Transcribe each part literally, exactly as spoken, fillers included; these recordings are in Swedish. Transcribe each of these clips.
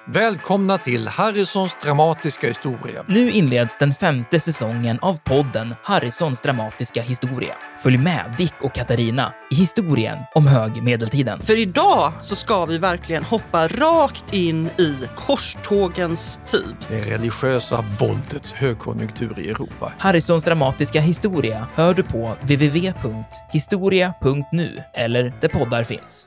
Välkomna till Harrisons dramatiska historia. Nu inleds den femte säsongen av podden Harrisons dramatiska historia. Följ med Dick och Katarina i historien om högmedeltiden. För idag så ska vi verkligen hoppa rakt in i korstågens tid. Det religiösa våldets högkonjunktur i Europa. Harrisons dramatiska historia hör du på w w w punkt historia punkt nu eller där poddar finns.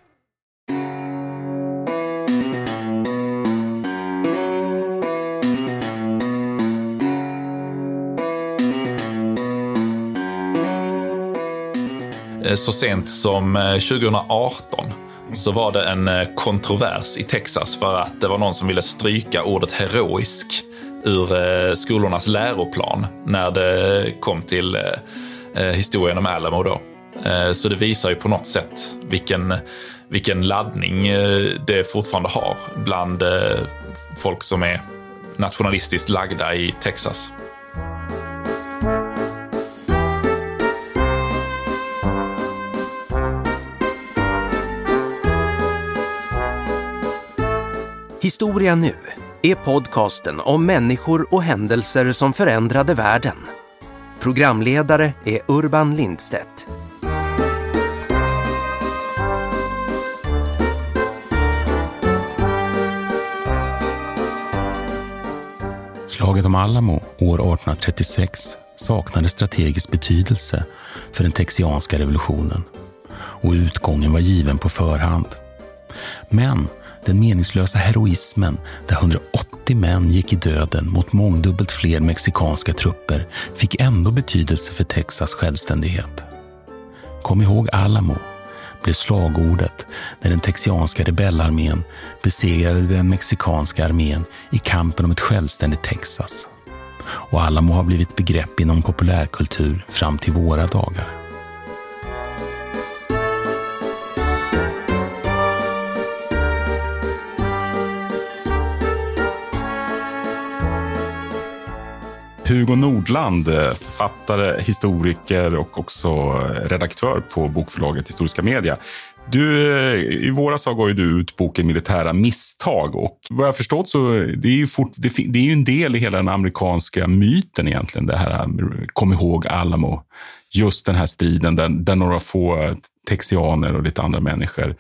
Så sent som tjugohundraarton så var det en kontrovers i Texas för att det var någon som ville stryka ordet heroisk ur skolornas läroplan när det kom till historien om Alamo då. Så det visar ju på något sätt vilken, vilken laddning det fortfarande har bland folk som är nationalistiskt lagda i Texas. Historia nu är podcasten om människor och händelser som förändrade världen. Programledare är Urban Lindstedt. Slaget om Alamo år arton trettiosex saknade strategisk betydelse för den texianska revolutionen och utgången var given på förhand. Men den meningslösa heroismen där hundraåttio män gick i döden mot mångdubbelt fler mexikanska trupper fick ändå betydelse för Texas självständighet. Kom ihåg Alamo blev slagordet när den texianska rebellarmén besegrade den mexikanska armén i kampen om ett självständigt Texas. Och Alamo har blivit begrepp inom populärkultur fram till våra dagar. Hugo Nordland, författare, historiker och också redaktör på bokförlaget Historiska Media. Du, i våras så gav ju du ut boken Militära misstag och vad jag förstått så det är ju fort, det, det är ju en del i hela den amerikanska myten egentligen, det här kom ihåg Alamo. Just den här striden där, där några få texianer och lite andra människor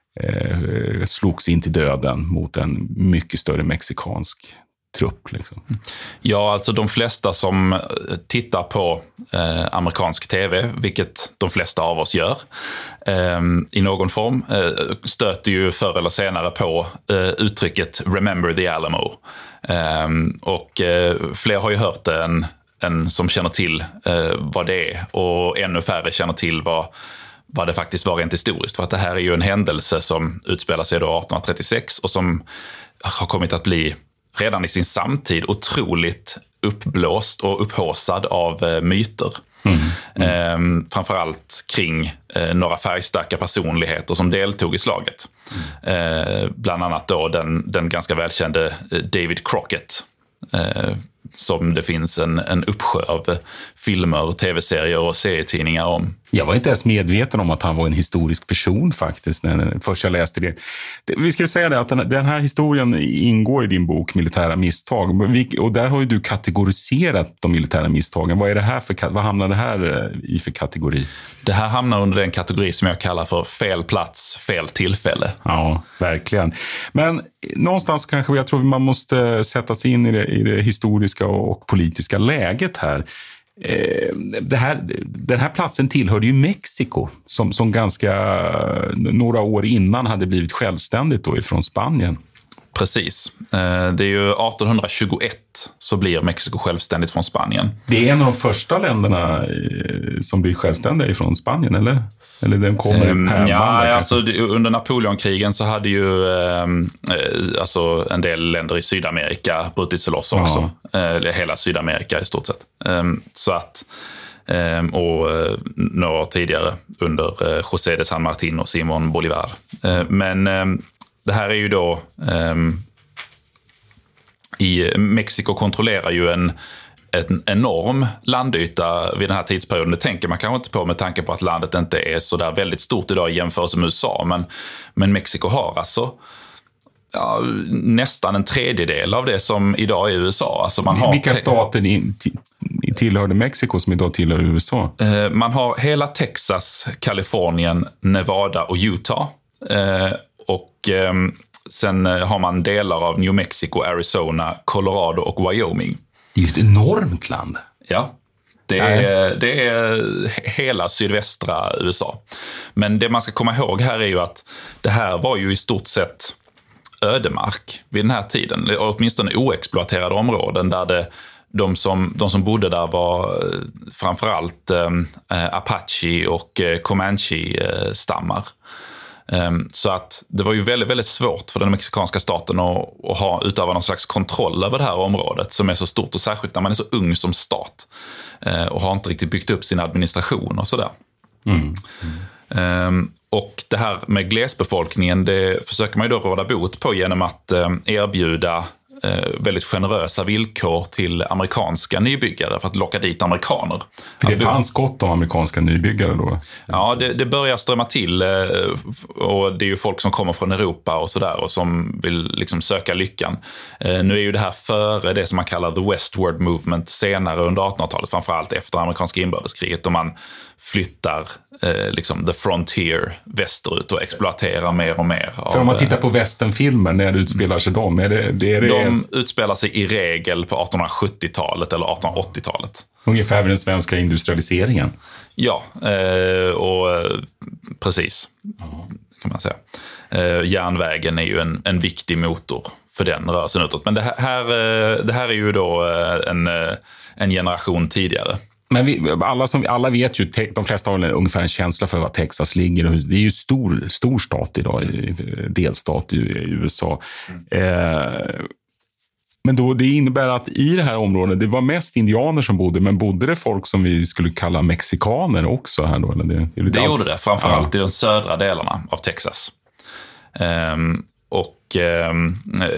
eh, slogs in till döden mot en mycket större mexikansk trupp liksom. Ja, alltså de flesta som tittar på eh, amerikansk tv, vilket de flesta av oss gör eh, i någon form, eh, stöter ju förr eller senare på eh, uttrycket Remember the Alamo. Eh, och eh, fler har ju hört det än, än som känner till eh, vad det är, och ännu färre känner till vad vad det faktiskt var rent historiskt. För att det här är ju en händelse som utspelar sig då arton trettiosex och som har kommit att bli redan i sin samtid otroligt uppblåst och upphaussad av eh, myter. Mm. Mm. Eh, framförallt kring eh, några färgstarka personligheter som deltog i slaget. Mm. Eh, bland annat då den, den ganska välkände David Crockett. Eh, som det finns en, en uppsjö av filmer, tv-serier och serietidningar om. Jag var inte ens medveten om att han var en historisk person faktiskt när först jag läste det. Vi ska säga det att den, den här historien ingår i din bok Militära misstag. Och där har ju du kategoriserat de militära misstagen. Vad är det här för, vad hamnar det här i för kategori? Det här hamnar under den kategori som jag kallar för fel plats, fel tillfälle. Ja, verkligen. Men någonstans kanske jag tror man måste sätta sig in i det, i det historiska och politiska läget här. Det här, den här platsen tillhörde ju Mexiko som, som ganska några år innan hade blivit självständigt då ifrån Spanien. Precis. Det är ju arton tjugoett så blir Mexiko självständigt från Spanien. Det är en av de första länderna som blir självständiga ifrån Spanien, eller? Eller den kommer um, per ja, alltså, under Napoleonkrigen så hade ju eh, alltså en del länder i Sydamerika brutit sig loss också. Eh, hela Sydamerika i stort sett. Eh, så att, eh, och eh, några år tidigare under eh, José de San Martín och Simón Bolívar. Eh, men eh, det här är ju då eh, i Mexiko kontrollerar ju en en enorm landyta vid den här tidsperioden. Det tänker man kanske inte på med tanke på att landet inte är så där väldigt stort idag i jämförelse med U S A. Men, men Mexiko har alltså ja, nästan en tredjedel av det som idag är U S A. Alltså man har Vilka te- stater in, t- tillhörde Mexiko som idag tillhör U S A? Eh, man har hela Texas, Kalifornien, Nevada och Utah. Eh, och eh, sen har man delar av New Mexico, Arizona, Colorado och Wyoming. Det är ju ett enormt land. Ja, det är, det är hela sydvästra U S A. Men det man ska komma ihåg här är ju att det här var ju i stort sett ödemark vid den här tiden. Åtminstone oexploaterade områden där det, de, som, de som bodde där var framförallt eh, Apache och eh, Comanche-stammar. Um, så att det var ju väldigt, väldigt svårt för den mexikanska staten att, att ha, utöva någon slags kontroll över det här området som är så stort, och särskilt när man är så ung som stat uh, och har inte riktigt byggt upp sin administration och sådär. Mm. Mm. Um, och det här med glesbefolkningen, det försöker man ju då råda bot på genom att um, erbjuda väldigt generösa villkor till amerikanska nybyggare för att locka dit amerikaner. För det fanns gott om amerikanska nybyggare då? Ja, det, det börjar strömma till, och det är ju folk som kommer från Europa och sådär och som vill liksom söka lyckan. Nu är ju det här före det som man kallar the westward movement senare under artonhundratalet, framförallt efter amerikanska inbördeskriget, då man flyttar eh, liksom the frontier västerut och exploaterar mer och mer. För om man tittar på westernfilmer, när det utspelar sig dem, är det, det är det... De utspelar sig i regel på artonhundrasjuttiotalet eller artonhundraåttiotalet. Ungefär vid den svenska industrialiseringen. Ja, eh, och precis, kan man säga. Eh, järnvägen är ju en, en viktig motor för den rörelsen utåt. Men det här, det här är ju då en, en generation tidigare. Men vi, alla, som, alla vet ju, de flesta har en, ungefär en känsla för var Texas ligger. Det är ju stor, stor stat idag, delstat i, i U S A. Mm. Eh, men då, det innebär att i det här området, det var mest indianer som bodde, men bodde det folk som vi skulle kalla mexikaner också här då? Eller det det, det gjorde det, framförallt ja. I de södra delarna av Texas. Um, och um,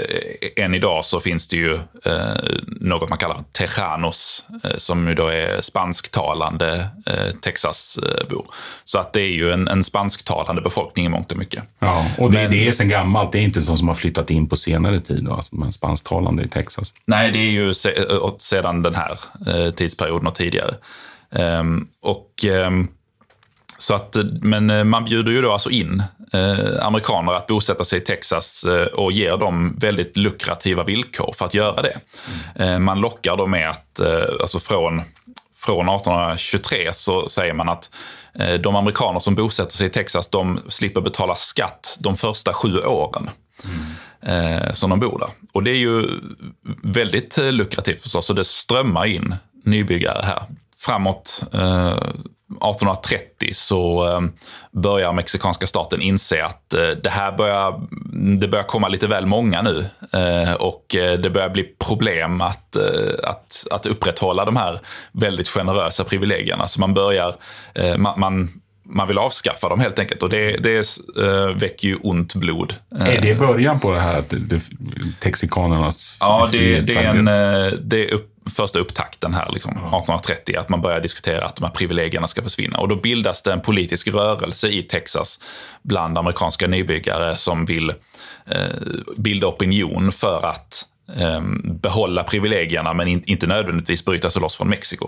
än idag så finns det ju uh, något man kallar tejanos, uh, som ju då är spansktalande uh, Texasbor. Så att det är ju en, en spansktalande befolkning i mångt och mycket. Ja, och det, Men, det är sen gammalt, det är inte sånt som har flyttat in på senare tid, då, alltså spansktalande i Texas. Nej, det är ju se, sedan den här uh, tidsperioden och tidigare. Um, och... Um, Så att, men man bjuder ju då alltså in eh, amerikaner att bosätta sig i Texas eh, och ger dem väldigt lukrativa villkor för att göra det. Mm. Eh, man lockar dem med att, eh, alltså från, från artonhundratjugotre så säger man att eh, de amerikaner som bosätter sig i Texas, de slipper betala skatt de första sju åren. Mm. Eh, som de bor där. Och det är ju väldigt lukrativt förstås, så det strömmar in nybyggare här. Framåt eh, artonhundratrettio så eh, börjar mexikanska staten inse att eh, det här börjar, det börjar komma lite väl många nu eh, och eh, det börjar bli problem att, eh, att, att upprätthålla de här väldigt generösa privilegierna. Så man börjar, eh, man, man Man vill avskaffa dem helt enkelt, och det, det äh, väcker ju ont blod. Är det början på det här att det, texikanernas Ja, det, det är, en, det är upp, första upptakten här, liksom, artonhundratrettio, att man börjar diskutera att de här privilegierna ska försvinna. Och då bildas det en politisk rörelse i Texas bland amerikanska nybyggare som vill eh, bilda opinion för att eh, behålla privilegierna, men in, inte nödvändigtvis bryta sig loss från Mexiko.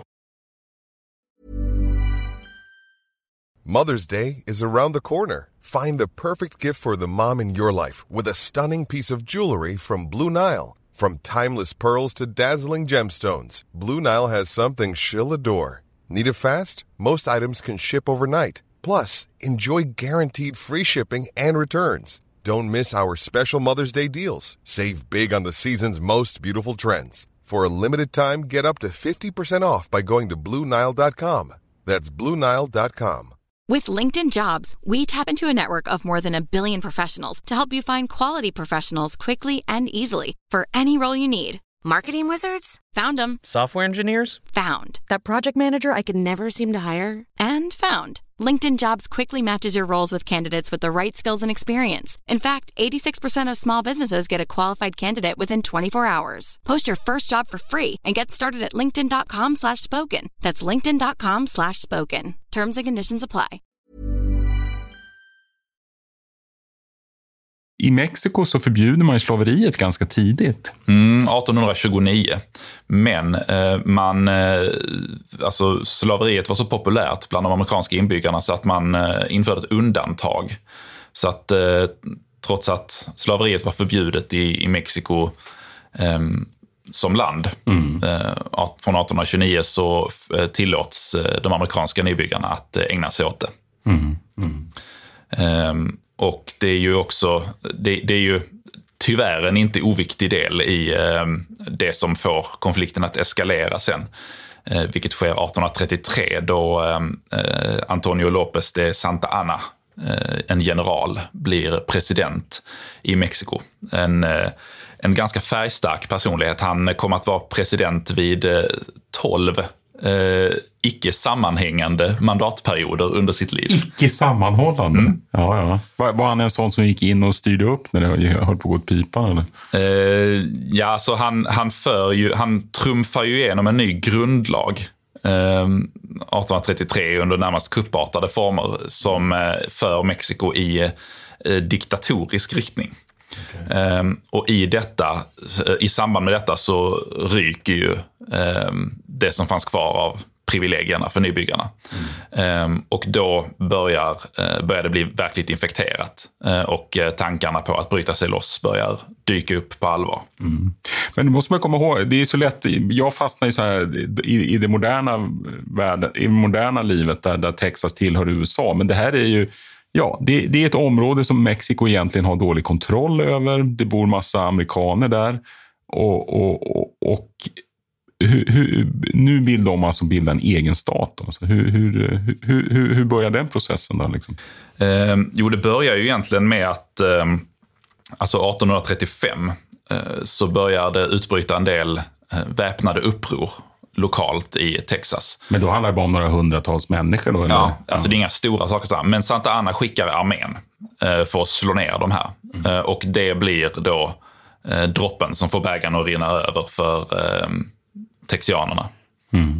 Mother's Day is around the corner. Find the perfect gift for the mom in your life with a stunning piece of jewelry from Blue Nile. From timeless pearls to dazzling gemstones, Blue Nile has something she'll adore. Need it fast? Most items can ship overnight. Plus, enjoy guaranteed free shipping and returns. Don't miss our special Mother's Day deals. Save big on the season's most beautiful trends. For a limited time, get up to fifty percent off by going to Blue Nile dot com. That's Blue Nile dot com. With LinkedIn Jobs, we tap into a network of more than a billion professionals to help you find quality professionals quickly and easily for any role you need. Marketing wizards? Found them. Software engineers? Found. That project manager I could never seem to hire? And found. LinkedIn Jobs quickly matches your roles with candidates with the right skills and experience. In fact, eighty-six percent of small businesses get a qualified candidate within twenty-four hours. Post your first job for free and get started at linkedin dot com slash spoken. That's linkedin dot com slash spoken. Terms and conditions apply. i Mexiko så förbjuder man ju slaveriet ganska tidigt. Mm, arton tjugonio. Men eh, man, eh, alltså slaveriet var så populärt bland de amerikanska inbyggarna så att man eh, införde ett undantag. Så att eh, trots att slaveriet var förbjudet i, i Mexiko eh, som land mm. eh, från arton tjugonio så eh, tillåts eh, de amerikanska nybyggarna att eh, ägna sig åt det. Mm. Mm. Eh, och det är ju också, det, det är ju tyvärr en inte oviktig del i eh, det som får konflikten att eskalera sen. Eh, vilket sker arton trettiotre då eh, Antonio López de Santa Anna, eh, en general, blir president i Mexiko. En, eh, en ganska färgstark personlighet. Han kommer att vara president vid eh, tolv eh, icke sammanhängande mandatperioder under sitt liv. Icke sammanhållande? Mm. Ja, ja. Var, var han en sån som gick in och styrde upp när det höll på att gå åt pipan? Eller? Eh, ja, så han, han, för ju, han trumfar ju igenom en ny grundlag eh, arton trettiotre under närmast kuppartade former som eh, för Mexiko i eh, diktatorisk riktning. Okay. Eh, och i detta, i samband med detta så ryker ju eh, det som fanns kvar av privilegierna för nybyggarna. Mm. Um, och då börjar, uh, börjar det bli verkligt infekterat. Uh, och uh, tankarna på att bryta sig loss börjar dyka upp på allvar. Mm. Men det måste man komma ihåg, det är så lätt, jag fastnar i, så här, i, i det moderna världen, i det moderna livet där, där Texas tillhör U S A. Men det här är ju, ja, det, det är ett område som Mexiko egentligen har dålig kontroll över. Det bor massa amerikaner där. Och, och, och, och Hur, hur, nu vill de alltså bilda en egen stat. Alltså hur, hur, hur, hur, hur börjar den processen då? Liksom? Eh, jo, det börjar ju egentligen med att eh, alltså arton trettiofem eh, så börjar det utbryta en del eh, väpnade uppror lokalt i Texas. Men då handlar det bara om några hundratals människor då? Eller? Ja, alltså ja. Det är inga stora saker. Men Santa Anna skickar armén eh, för att slå ner de här. Mm. Eh, och det blir då eh, droppen som får bägaren att rinna över för Eh, texianerna. Mm.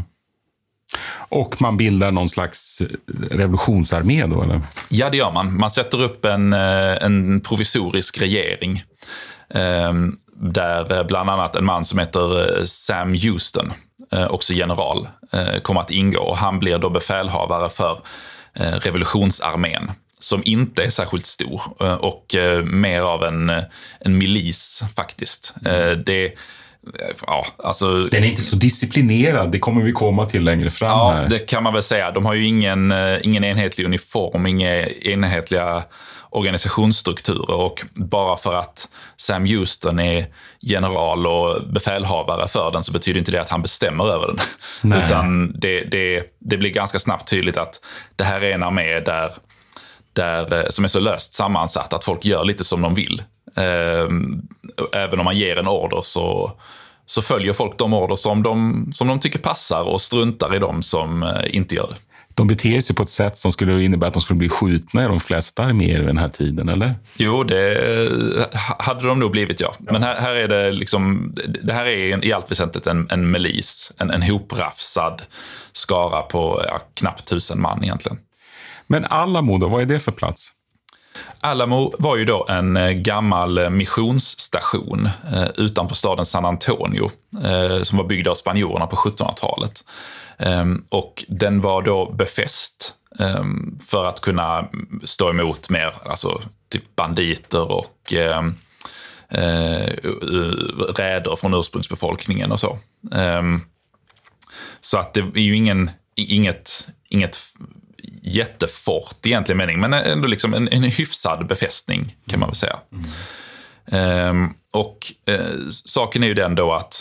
Och man bildar någon slags revolutionsarmé då, eller? Ja, det gör man. Man sätter upp en, en provisorisk regering eh, där bland annat en man som heter Sam Houston, eh, också general, eh, kommer att ingå. Och han blir då befälhavare för eh, revolutionsarmén som inte är särskilt stor eh, och eh, mer av en, en milis faktiskt. Eh, det Ja, alltså, den är inte så disciplinerad, det kommer vi komma till längre fram. Ja, här. Det kan man väl säga. De har ju ingen, ingen enhetlig uniform, inga enhetliga organisationsstrukturer, och bara för att Sam Houston är general och befälhavare för den så betyder inte det att han bestämmer över den. Nej. Utan det, det, det blir ganska snabbt tydligt att det här är en armé där, där, som är så löst sammansatt att folk gör lite som de vill. Även om man ger en order så, så följer folk de order som de, som de tycker passar och struntar i dem som inte gör det. De beter sig på ett sätt som skulle innebära att de skulle bli skjutna i de flesta arméer vid den här tiden, eller? Jo, det hade de nog blivit, ja. Men här, här är det liksom, det här är i allt väsentligt en, en milis, en, en hoprafsad skara på ja, knappt tusen man egentligen. Men Alamo då, vad är det för plats? Alamo var ju då en gammal missionsstation eh, utanför staden San Antonio eh, som var byggd av spanjorerna på sjuttonhundratalet. Eh, och den var då befäst eh, för att kunna stå emot mer alltså, typ banditer och eh, eh, räder från ursprungsbefolkningen och så. Eh, så att det är ju ingen, inget, inget jättefort i egentlig mening, men ändå liksom en, en hyfsad befästning kan man väl säga. Mm. Ehm, och eh, saken är ju den då att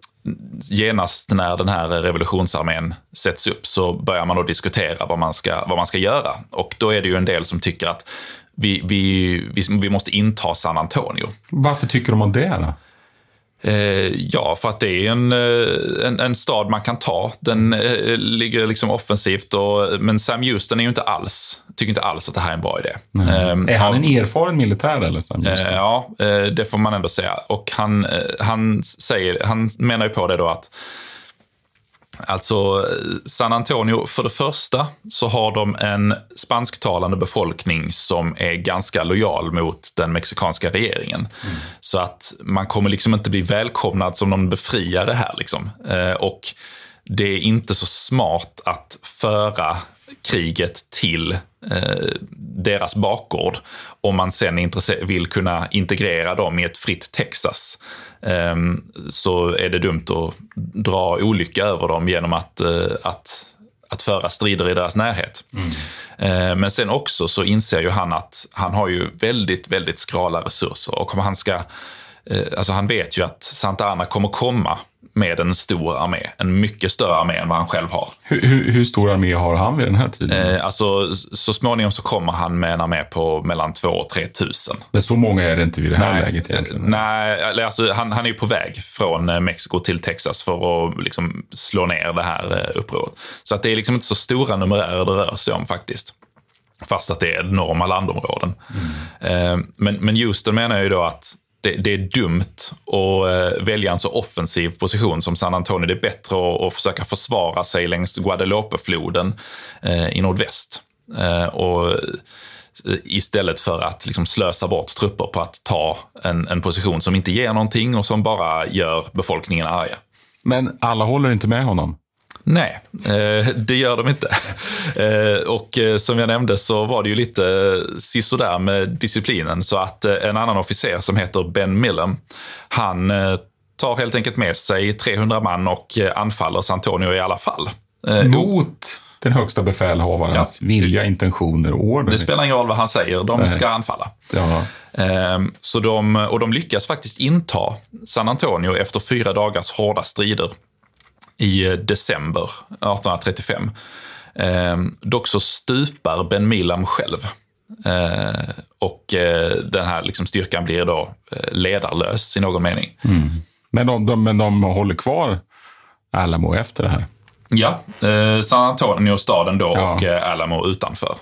genast när den här revolutionsarmén sätts upp så börjar man då diskutera vad man ska, vad man ska göra. Och då är det ju en del som tycker att vi, vi, vi, vi måste inta San Antonio. Varför tycker de om det då? Eh, ja, för att det är en, en, en stad man kan ta. Den eh, ligger liksom offensivt. Och, men Sam Houston är ju inte alls, tycker inte alls att det här är en bra idé. Mm. Eh, är han en erfaren militär eller Sam Houston? Eh, ja, eh, det får man ändå säga. Och han, eh, han, säger, han menar ju på det då att Alltså San Antonio, för det första så har de en spansktalande befolkning som är ganska lojal mot den mexikanska regeringen. Mm. Så att man kommer liksom inte bli välkomnad som någon befriare här liksom. Eh, och det är inte så smart att föra kriget till eh, deras bakgård om man sen intresse- vill kunna integrera dem i ett fritt Texas. Eh, så är det dumt att dra olycka över dem genom att, eh, att, att föra strider i deras närhet. Mm. Eh, men sen också så inser ju han att han har ju väldigt, väldigt skrala resurser, och om han ska eh, alltså han vet ju att Santa Anna kommer komma med en stor armé, en mycket större armé än vad han själv har. Hur, hur, hur stor armé har han vid den här tiden? Eh, alltså, så småningom så kommer han med en armé på mellan två och tre tusen. Men så många är det inte vid det här nej, läget egentligen? Nej, alltså, han, han är ju på väg från Mexiko till Texas för att liksom slå ner det här upproret. Så att det är liksom inte så stora numerärer det rör sig om faktiskt. Fast att det är enorma landområden. Mm. Eh, men, men Houston menar ju då att Det, det är dumt att välja en så offensiv position som San Antonio. Det är bättre att, att försöka försvara sig längs Guadalupe-floden eh, i nordväst. Eh, och istället för att liksom slösa bort trupper på att ta en, en position som inte ger någonting och som bara gör befolkningen arga. Men alla håller inte med honom? Nej, eh, det gör de inte. Eh, och eh, som jag nämnde så var det ju lite eh, sisådär med disciplinen, så att eh, en annan officer som heter Ben Millam, han eh, tar helt enkelt med sig trehundra man och eh, anfaller San Antonio i alla fall. Eh, Mot den högsta befälhavarens ja. vilja, intentioner och order. Det spelar ingen roll vad han säger, de Nej. ska anfalla. Ja. Eh, så de, och de lyckas faktiskt inta San Antonio efter fyra dagars hårda strider i december arton trettiofem. Eh, dock så stupar Ben Millam själv. Eh, och eh, den här liksom styrkan blir då eh, ledarlös i någon mening. Mm. Men, de, de, men de håller kvar Alamo efter det här? Ja, eh, San Antonio staden då ja. och eh, Alamo utanför.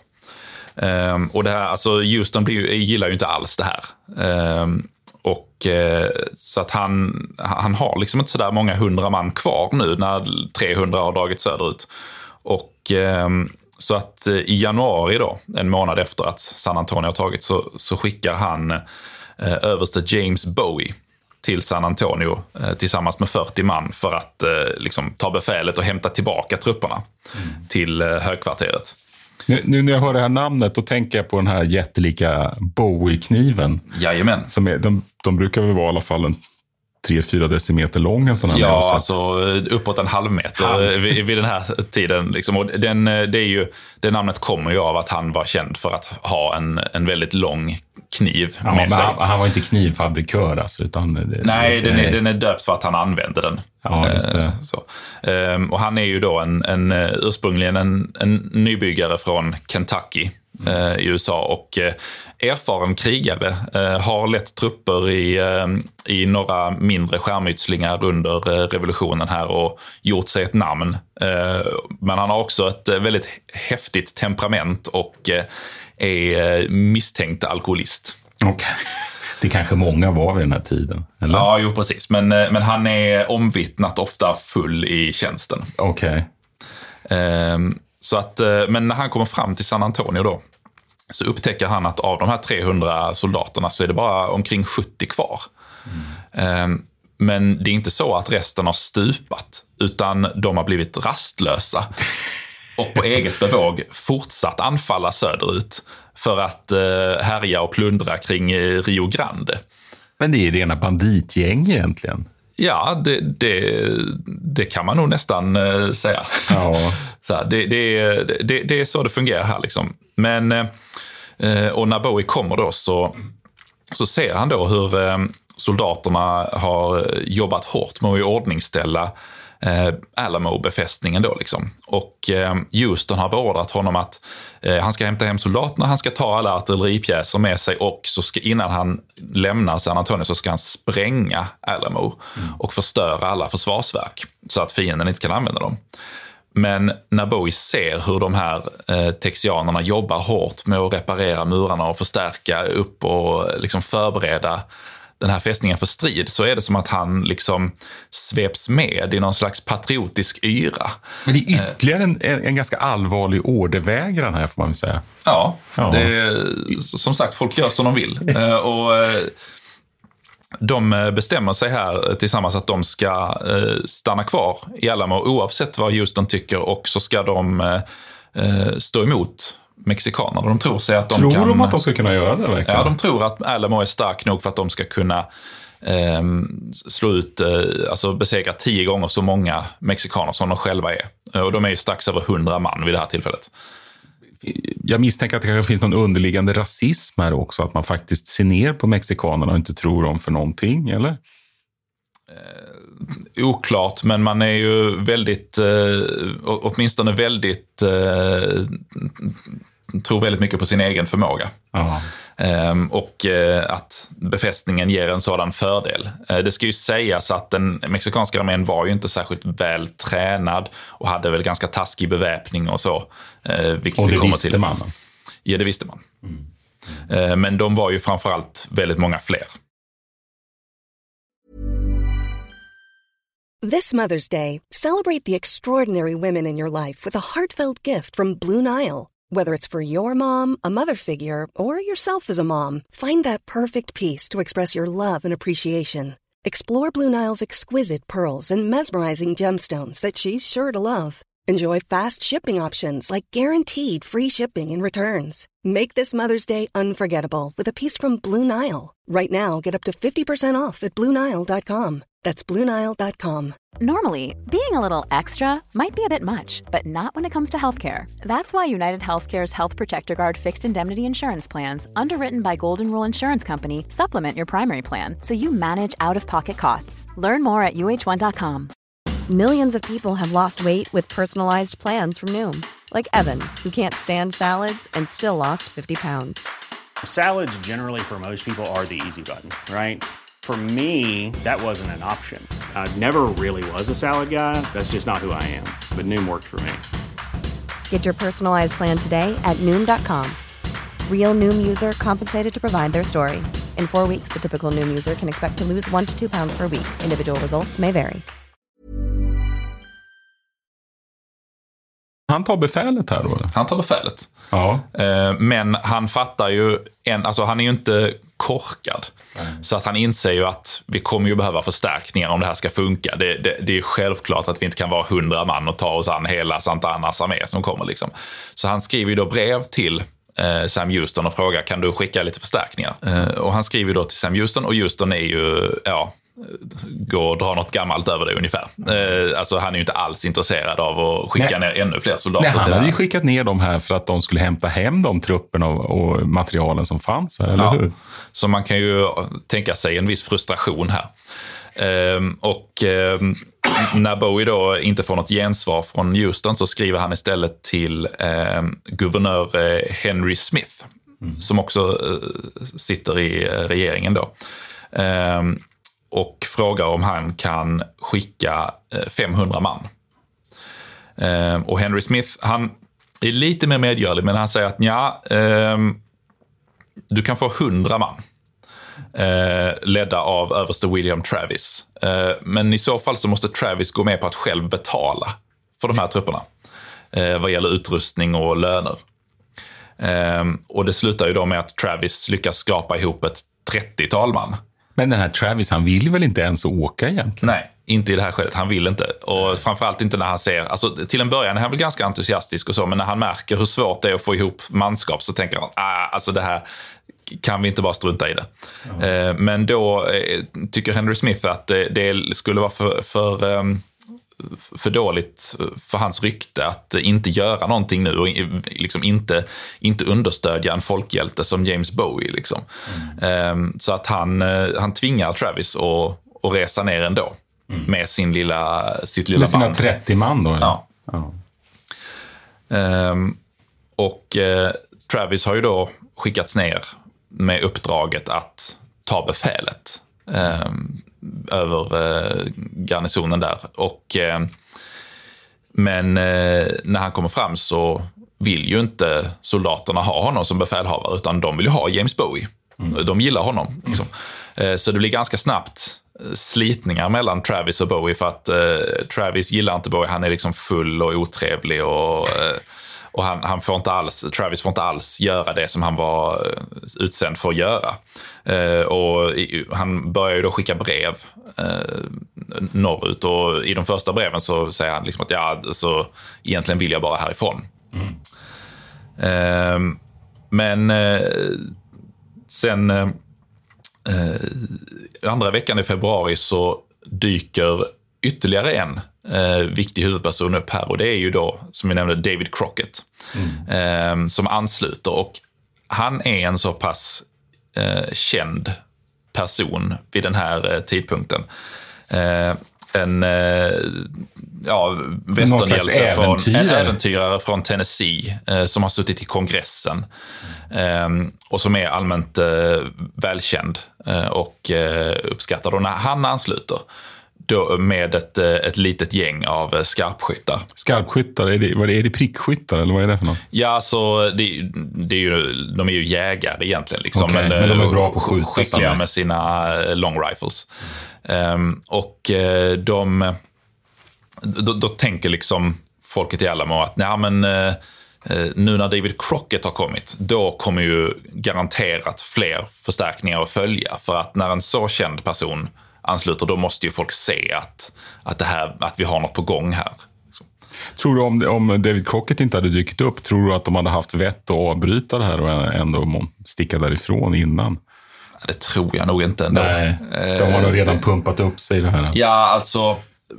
Eh, och det här, alltså Houston blir ju, gillar ju inte alls det här. Eh, Och eh, så att han, han har liksom inte så där många hundra man kvar nu när trehundra har dragit söderut. Och eh, så att eh, i januari då, en månad efter att San Antonio har tagit, så, så skickar han eh, överste James Bowie till San Antonio eh, tillsammans med fyrtio man för att eh, liksom ta befälet och hämta tillbaka trupperna mm. till eh, högkvarteret. Nu, nu när jag hör det här namnet, då tänker jag på den här jättelika Bowie-kniven. Jajamän. Som är, de, de brukar väl vara i alla fall en tre fyra decimeter lång. En sån här ja, näsa. alltså uppåt en halv meter halv. vid, vid den här tiden. Liksom. Och den, det, är ju, det namnet kommer ju av att han var känd för att ha en, en väldigt lång kniv ja, med sig. Han, han var inte knivfabrikör alltså, utan... Det, Nej, den är, den är döpt för att han använde den. Ja, just det. Så. Och han är ju då en, en, ursprungligen en, en nybyggare från Kentucky mm. i U S A och erfaren krigare, har lett trupper i, i några mindre skärmytslingar under revolutionen här och gjort sig ett namn. Men han har också ett väldigt häftigt temperament och är misstänkt alkoholist. Okej. Okay. Det kanske många var vid den här tiden, eller? Ja, jo precis. Men, men han är omvittnat ofta full i tjänsten. Okej. Okay. Så att, men när han kommer fram till San Antonio då, så upptäcker han att av de här trehundra soldaterna så är det bara omkring sjuttio kvar. Mm. Men det är inte så att resten har stupat, utan de har blivit rastlösa och på eget bevåg fortsatt anfalla söderut för att eh, härja och plundra kring eh, Rio Grande. Men det är rena banditgäng egentligen. Ja, det, det, det kan man nog nästan eh, säga. Ja. Så här, det, det, det, det är så det fungerar här liksom. Men, eh, och när Bowie kommer då så, så ser han då hur eh, soldaterna har jobbat hårt med att iordningställa Eh, Alamo-befästningen då liksom. Och eh, Houston har beordrat honom att eh, han ska hämta hem soldaterna, han ska ta alla artilleripjäser med sig och så ska, innan han lämnar San Antonio så ska han spränga Alamo mm. och förstöra alla försvarsverk så att fienden inte kan använda dem. Men när Bowie ser hur de här eh, texianerna jobbar hårt med att reparera murarna och förstärka upp och liksom förbereda den här fästningen för strid, så är det som att han liksom sveps med i någon slags patriotisk yra. Men det är ytterligare en, en ganska allvarlig ordervägran här, får man väl säga. Ja, ja. Det är, som sagt, folk gör som de vill. Och de bestämmer sig här tillsammans att de ska stanna kvar i Alamo oavsett vad Houston tycker, och så ska de stå emot mexikanerna. De tror sig att de tror kan... Tror de att de ska kunna göra det verkligen? Ja, de tror att Alamo är stark nog för att de ska kunna eh, slå ut, eh, alltså besegra tio gånger så många mexikaner som de själva är. Och de är ju strax över hundra man vid det här tillfället. Jag misstänker att det kanske finns någon underliggande rasism här också, att man faktiskt ser ner på mexikanerna och inte tror dem för någonting, eller? Eh, oklart, men man är ju väldigt, eh, åtminstone väldigt, eh, tror väldigt mycket på sin egen förmåga. Ja. Eh, och eh, att befästningen ger en sådan fördel. Eh, det ska ju sägas att den mexikanska armén var ju inte särskilt väl tränad och hade väl ganska taskig beväpning och så. Eh, vilket och det vi kommer visste till. man alltså. Ja, det visste man. Mm. Eh, men de var ju framförallt väldigt många fler. This Mother's Day, celebrate the extraordinary women in your life with a heartfelt gift from Blue Nile. Whether it's for your mom, a mother figure, or yourself as a mom, find that perfect piece to express your love and appreciation. Explore Blue Nile's exquisite pearls and mesmerizing gemstones that she's sure to love. Enjoy fast shipping options like guaranteed free shipping and returns. Make this Mother's Day unforgettable with a piece from Blue Nile. Right now, get up to fifty percent off at blue nile dot com. That's blue nile dot com. Normally, being a little extra might be a bit much, but not when it comes to healthcare. That's why United Healthcare's Health Protector Guard fixed indemnity insurance plans, underwritten by Golden Rule Insurance Company, supplement your primary plan so you manage out-of-pocket costs. Learn more at u h one dot com. Millions of people have lost weight with personalized plans from Noom. Like Evan, who can't stand salads and still lost fifty pounds. Salads generally for most people are the easy button, right? For me, that wasn't an option. I never really was a salad guy. That's just not who I am. But Noom worked for me. Get your personalized plan today at Noom dot com. Real Noom user compensated to provide their story. In four weeks, the typical Noom user can expect to lose one to two pounds per week. Individual results may vary. Han tar befälet här då? Han tar befälet. Ja. Men han fattar ju, en, alltså han är ju inte korkad. Mm. Så att han inser ju att vi kommer ju behöva förstärkningar om det här ska funka. Det, det, det är självklart att vi inte kan vara hundra man och ta oss an hela Santa Annas armé som kommer liksom. Så han skriver ju då brev till eh, Sam Houston och frågar, kan du skicka lite förstärkningar? Eh, och han skriver då till Sam Houston, och Houston är ju, ja, gå och dra något gammalt över det ungefär. Eh, alltså han är ju inte alls intresserad av att skicka Nej. ner ännu fler soldater. Nej, han till hade det ju skickat ner dem här för att de skulle hämta hem de trupperna och, och materialen som fanns här, eller ja. hur? Så man kan ju tänka sig en viss frustration här. Eh, och eh, när Bowie då inte får något gensvar från Houston, så skriver han istället till eh, guvernör eh, Henry Smith, mm. som också eh, sitter i eh, regeringen då. Eh, och frågar om han kan skicka femhundra man. Eh, och Henry Smith, han är lite mer medgörlig, men han säger att ja, eh, du kan få hundra man. Eh, ledda av överste William Travis. Eh, men i så fall så måste Travis gå med på att själv betala för de här trupperna. Eh, vad gäller utrustning och löner. Eh, och det slutar ju då med att Travis lyckas skrapa ihop ett trettiotal man. Men den här Travis, han vill väl inte ens åka egentligen? Nej, inte i det här skedet. Han vill inte. Och framförallt inte när han ser... Alltså, till en början är han väl ganska entusiastisk och så, men när han märker hur svårt det är att få ihop manskap, så tänker han, ah, alltså det här kan vi inte bara strunta i det. Mm. Men då tycker Henry Smith att det skulle vara för, för, för dåligt för hans rykte att inte göra någonting nu och liksom inte, inte understödja en folkhjälte som James Bowie. Liksom. Mm. Så att han, han tvingar Travis att, att resa ner ändå mm. med sin lilla, sitt lilla med sina band. trettio man då? Ja. ja. Um, och uh, Travis har ju då skickats ner med uppdraget att ta befälet eh, över eh, garnisonen där. Och, eh, men eh, när han kommer fram så vill ju inte soldaterna ha honom som befälhavare, utan de vill ju ha James Bowie. Mm. De gillar honom. Liksom. Så det blir ganska snabbt slitningar mellan Travis och Bowie för att eh, Travis gillar inte Bowie. Han är liksom full och otrevlig och, eh, och han, han får inte alls, Travis får inte alls göra det som han var utsänd för att göra. Eh, och i, han börjar ju då skicka brev eh, norrut och i de första breven så säger han liksom att ja, så egentligen vill jag bara härifrån. Mm. Eh, men eh, sen eh, Uh, andra veckan i februari så dyker ytterligare en uh, viktig huvudperson upp här och det är ju då, som vi nämnde, David Crockett mm. uh, som ansluter och han är en så pass uh, känd person vid den här uh, tidpunkten. Uh, en uh, ja, västernhjälte från, en äventyrare från Tennessee uh, som har suttit i kongressen um, och som är allmänt uh, välkänd uh, och uh, uppskattad. Och när han ansluter då med ett, ett litet gäng av skarpskyttar. Skarpskyttar? Är det, vad är det, prickskyttar eller vad är det för något? Ja, så det, det är ju, de är ju jägare egentligen. Liksom, okay, men, men de är bra på att skjuta. Skickliga med sina long rifles. Um, och de då, då tänker liksom folket i Alamo att nej, men, uh, nu när David Crockett har kommit, då kommer ju garanterat fler förstärkningar att följa. För att när en så känd person ansluter, då måste ju folk se att, att, det här, att vi har något på gång här. Så. Tror du om, om David Crockett inte hade dykt upp, tror du att de hade haft vett att avbryta det här och ändå sticka därifrån innan? Det tror jag nog inte ändå. Nej, de har nog redan pumpat upp sig det här. Ja, alltså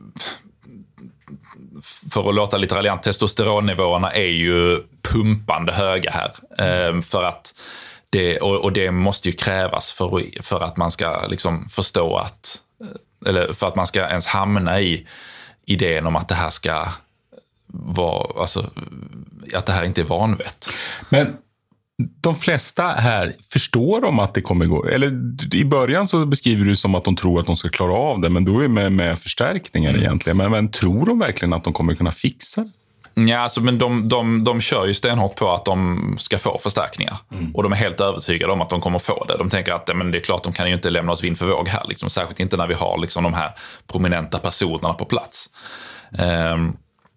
för att låta lite raljant, testosteronnivåerna är ju pumpande höga här. Mm. För att det, och, och det måste ju krävas för, för att man ska liksom förstå att, eller för att man ska ens hamna i idén om att det här ska vara, alltså att det här inte är vanvett. Men de flesta här, förstår de att det kommer gå? Eller i början så beskriver du som att de tror att de ska klara av det, men då är det med, med förstärkningar mm. egentligen. Men, men tror de verkligen att de kommer kunna fixa det? Ja, alltså, men de, de, de kör ju stenhårt på att de ska få förstärkningar. Mm. Och de är helt övertygade om att de kommer få det. De tänker att men det är klart, de kan ju inte lämna oss vind för våg här. Liksom. Särskilt inte när vi har liksom, de här prominenta personerna på plats. Um,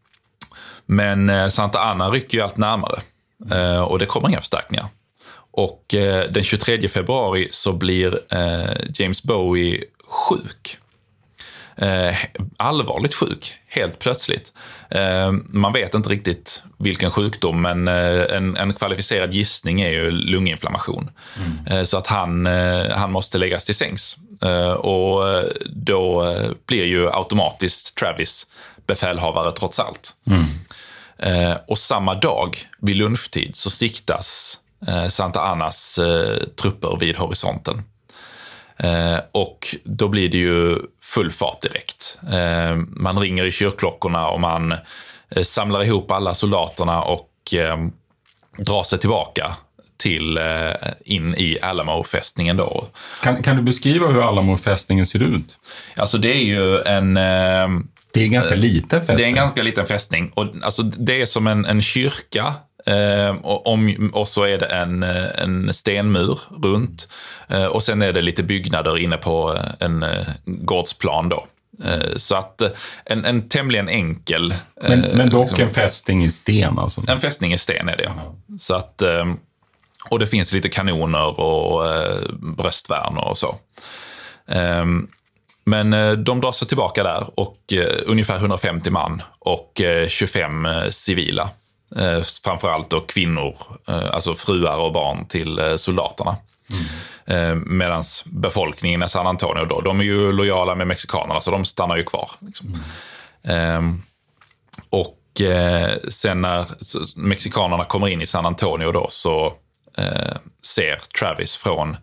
men Santa Anna rycker ju allt närmare. Uh, och det kommer inga förstärkningar. Och uh, den tjugotredje februari så blir uh, James Bowie sjuk. Uh, allvarligt sjuk, helt plötsligt. Uh, man vet inte riktigt vilken sjukdom, men uh, en, en kvalificerad gissning är ju lunginflammation. Mm. Uh, så att han, uh, han måste läggas till sängs. Uh, och då uh, blir ju automatiskt Travis befälhavare trots allt. Mm. Uh, och samma dag vid lunchtid så siktas uh, Santa Annas uh, trupper vid horisonten. Uh, och då blir det ju full fart direkt. Uh, man ringer i kyrkklockorna och man uh, samlar ihop alla soldaterna och uh, drar sig tillbaka till uh, in i Alamo-fästningen då. Kan, kan du beskriva hur Alamo-fästningen ser ut? Alltså det är ju en... Uh, Det är en ganska liten fästning. Det är en ganska liten fästning. Och, alltså, det är som en, en kyrka eh, och, om, och så är det en, en stenmur runt. Eh, och sen är det lite byggnader inne på en eh, gårdsplan då. Eh, så att en, en tämligen enkel... Eh, men, men dock liksom, en fästning i sten alltså? En fästning i sten är det, ja. Mm. Så att, eh, och det finns lite kanoner och eh, bröstvärn och så. Eh, Men de drar sig tillbaka där och uh, ungefär hundrafemtio man och uh, tjugofem uh, civila. Uh, framförallt då kvinnor, uh, alltså fruar och barn till uh, soldaterna. Mm. Uh, Medan befolkningen i San Antonio då, de är ju lojala med mexikanerna så de stannar ju kvar. Liksom. Mm. Uh, och uh, sen när mexikanerna kommer in i San Antonio då så uh, ser Travis från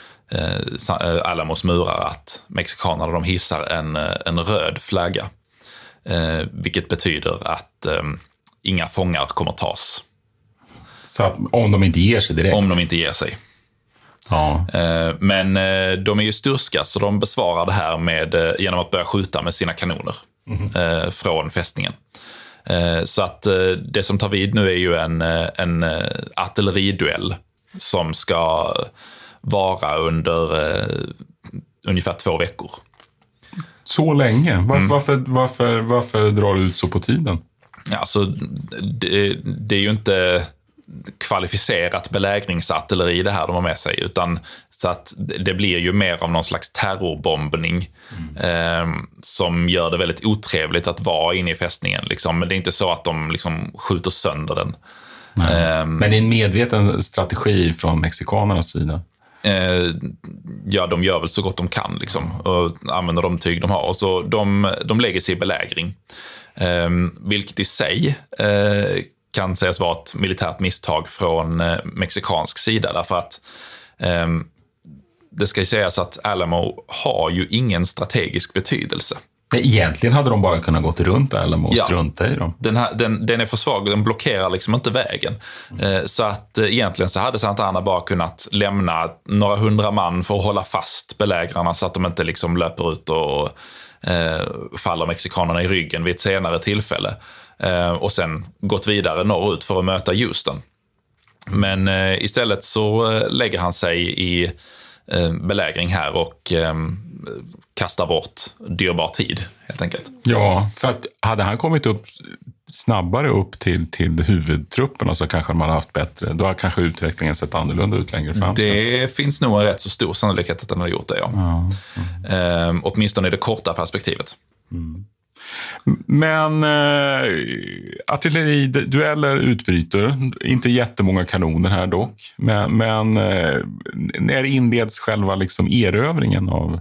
Eh, Alamos murar att mexikanerna de hissar en, en röd flagga. Eh, vilket betyder att eh, inga fångar kommer tas. Så att, om de inte ger sig direkt? Om de inte ger sig. Ja. Eh, men eh, de är ju sturska så de besvarar det här med, eh, genom att börja skjuta med sina kanoner mm. eh, från fästningen. Eh, så att eh, det som tar vid nu är ju en, en eh, artilleriduell som ska vara under eh, ungefär två veckor. Så länge? Var, Mm. varför, varför, varför drar det ut så på tiden? Ja, alltså, det, det är ju inte kvalificerat belägringsartilleri det här de har med sig, utan så att det blir ju mer av någon slags terrorbombning mm. eh, som gör det väldigt otrevligt att vara inne i fästningen. Liksom. Men det är inte så att de liksom skjuter sönder den. Eh, Men det är en medveten strategi från mexikanernas sida? Eh, ja, de gör väl så gott de kan liksom, och använder de tyg de har. Och så de, de lägger sig i belägring. Eh, vilket i sig eh, kan sägas vara ett militärt misstag från eh, mexikansk sida. Därför att eh, det ska ju sägas att Alamo har ju ingen strategisk betydelse. Egentligen hade de bara kunnat gått runt Alamo och Ja. strunta i dem. Den, här, den, den är för svag, den blockerar liksom inte vägen. Mm. Eh, så att eh, egentligen så hade Santa Anna bara kunnat lämna några hundra man för att hålla fast belägrarna så att de inte liksom löper ut och eh, faller mexikanerna i ryggen vid ett senare tillfälle. Eh, och sen gått vidare norrut för att möta Houston. Men eh, istället så eh, lägger han sig i eh, belägring här och eh, kastar bort dyrbar tid, helt enkelt. Ja, för att hade han kommit upp snabbare upp till, till huvudtrupperna så kanske de hade haft bättre. Då har kanske utvecklingen sett annorlunda ut längre fram. Det så. Finns nog en rätt så stor sannolikhet att den har gjort det, ja. ja. Mm. Eh, åtminstone i det korta perspektivet. Mm. Men eh, artilleri, dueller utbryter, inte jättemånga kanoner här dock. Men, men eh, när inleds själva liksom erövringen av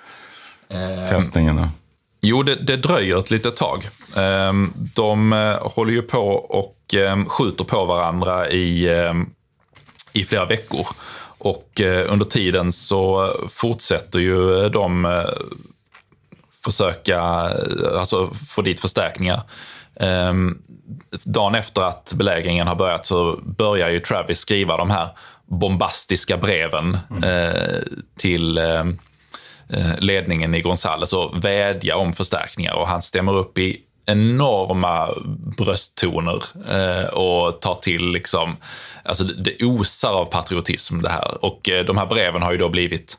eh, fästningarna? Jo, det, det dröjer ett litet tag. Eh, de eh, håller ju på och eh, skjuter på varandra i, eh, i flera veckor. Och eh, under tiden så fortsätter ju de eh, försöka alltså, få dit förstärkningar. Um, dagen efter att belägringen har börjat så börjar ju Travis skriva de här bombastiska breven mm. uh, till uh, ledningen i Gonzales och vädja om förstärkningar. Och han stämmer upp i enorma brösttoner uh, och tar till liksom, alltså det, det osar av patriotism det här. Och uh, de här breven har ju då blivit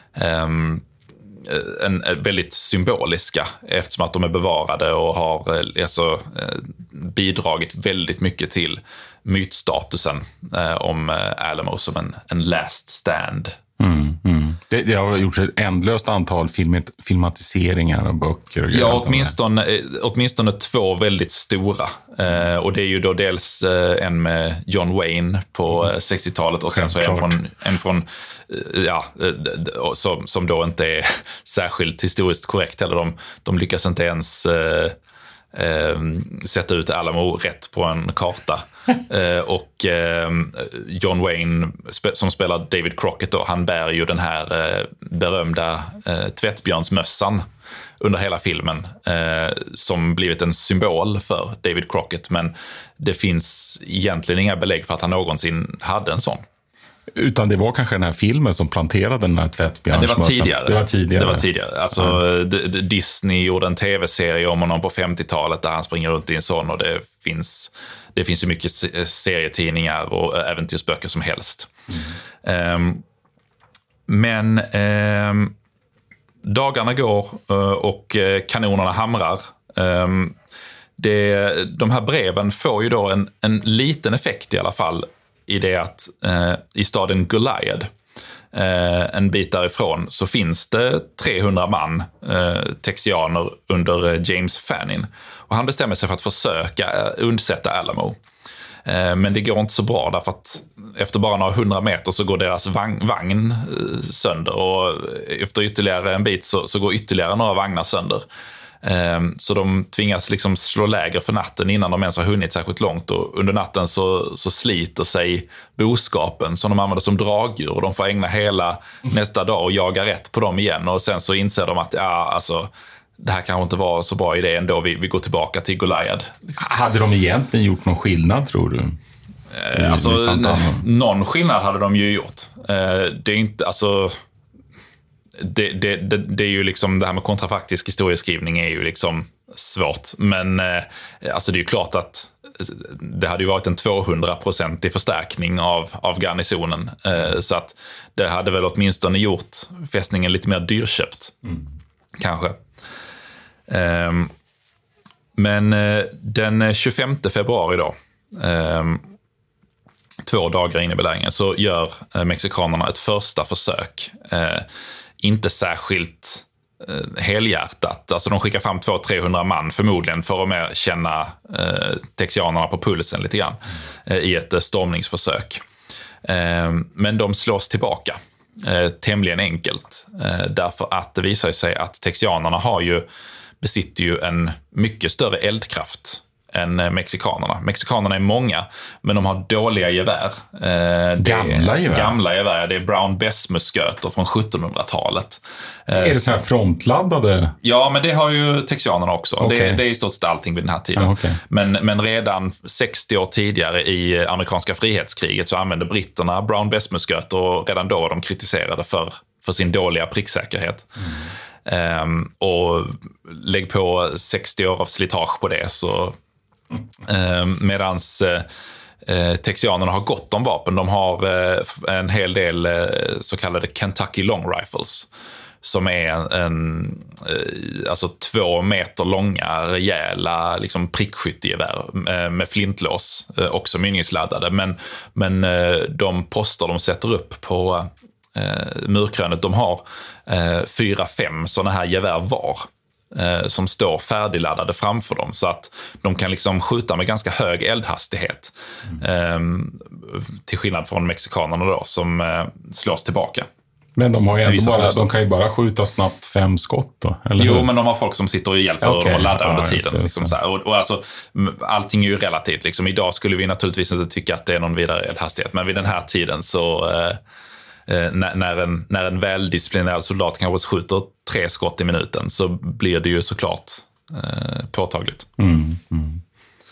um, En, en väldigt symboliska eftersom att de är bevarade och har alltså, bidragit väldigt mycket till mytstatusen eh, om Alamo som en, en last stand. Mm, mm. Det, det har gjorts ett ändlöst antal film, filmatiseringar och böcker. Och ja, åtminstone, åtminstone två väldigt stora. Eh, och det är ju då dels eh, en med John Wayne på mm. sextiotalet och sen så en från, en från ja, som, som då inte är särskilt historiskt korrekt heller. De, de lyckas inte ens eh, eh, sätta ut Alamo rätt på en karta. eh, och eh, John Wayne spe, som spelar David Crockett då, han bär ju den här eh, berömda eh, tvättbjörnsmössan under hela filmen eh, som blivit en symbol för David Crockett, men det finns egentligen inga belägg för att han någonsin hade en sån. Utan det var kanske den här filmen som planterade den här tvättbjörnsmössan. Det var tidigare. Det var tidigare. Det var tidigare. Alltså, mm. d- d- Disney gjorde en tv-serie om honom på femtiotalet där han springer runt i en sån, och det finns, det finns ju mycket serietidningar och äventyrsböcker som helst. Mm. Um, men um, dagarna går och kanonerna hamrar. Um, det, de här breven får ju då en, en liten effekt i alla fall i det att eh, i staden Goliad, eh, en bit därifrån, så finns det trehundra man, eh, texianer under James Fannin. Och han bestämmer sig för att försöka undsätta Alamo. Eh, men det går inte så bra därför att efter bara några hundra meter så går deras vagn, vagn eh, sönder, och efter ytterligare en bit så, så går ytterligare några vagnar sönder. Så de tvingas liksom slå läger för natten innan de ens har hunnit särskilt långt, och under natten så, så sliter sig boskapen som de använder som dragdjur, och de får ägna hela nästa dag och jaga rätt på dem igen, och sen så inser de att ja, alltså, det här kanske inte var så bra idé ändå, vi, vi går tillbaka till Goliad. Hade de egentligen gjort någon skillnad, tror du? Eh, alltså, n- någon skillnad hade de ju gjort. Eh, det är inte, alltså... Det, det, det, det är ju liksom, det här med kontrafaktisk historieskrivning är ju liksom svårt, men eh, alltså det är ju klart att det hade ju varit en tvåhundraprocentig förstärkning av, av garnisonen. Eh, så att det hade väl åtminstone gjort fästningen lite mer dyrköpt. Mm. Kanske. Eh, men eh, den tjugofemte februari då, eh, två dagar in i belägringen, så gör eh, mexikanerna ett första försök. Eh, inte särskilt eh, helhjärtat. Alltså de skickar fram två till trehundra man förmodligen för att mer känna eh, texianerna på pulsen lite grann eh, i ett eh, stormningsförsök. Eh, men de slås tillbaka eh, tämligen enkelt. Eh, därför att det visar sig att texianerna har ju, besitter ju en mycket större eldkraft än mexikanerna. Mexikanerna är många, men de har dåliga gevär. Eh, gamla gevär? Gamla gevär. Det är Brown Bess-musköter från sjuttonhundratalet. Eh, är det så här frontladdade? Ja, men det har ju texianerna också. Okay. Det, det är i stort sett allting vid den här tiden. Ah, okay. men, men redan sextio år tidigare i amerikanska frihetskriget så använde britterna Brown Bess-musköter, och redan då var de kritiserade för, för sin dåliga pricksäkerhet. Mm. Um, och lägg på sextio år av slitage på det, så Eh, medans eh, texianerna har gott om vapen. De har eh, en hel del eh, så kallade Kentucky Long Rifles, som är en, en eh, alltså två meter långa rejäla liksom prickskyttegevär eh, med flintlås, eh, också mynningsladdade. Men, men eh, de poster de sätter upp på eh, murkrönet, de har eh, fyra, fem sådana här gevär var, som står färdigladdade framför dem, så att de kan liksom skjuta med ganska hög eldhastighet. Mm. Till skillnad från mexikanerna då, som eh, slås tillbaka. Men de, har ju ändå bara, de kan ju bara skjuta snabbt fem skott då, eller Jo, hur? men de har folk som sitter och hjälper okay. dem att ladda under ja, tiden. det, liksom så här. Och, och alltså, allting är ju relativt. Liksom, idag skulle vi naturligtvis inte tycka att det är någon vidare eldhastighet, men vid den här tiden så... Eh, När, när, en, när en väldisciplinerad soldat kanske skjuter tre skott i minuten, så blir det ju såklart eh, påtagligt. Mm, mm.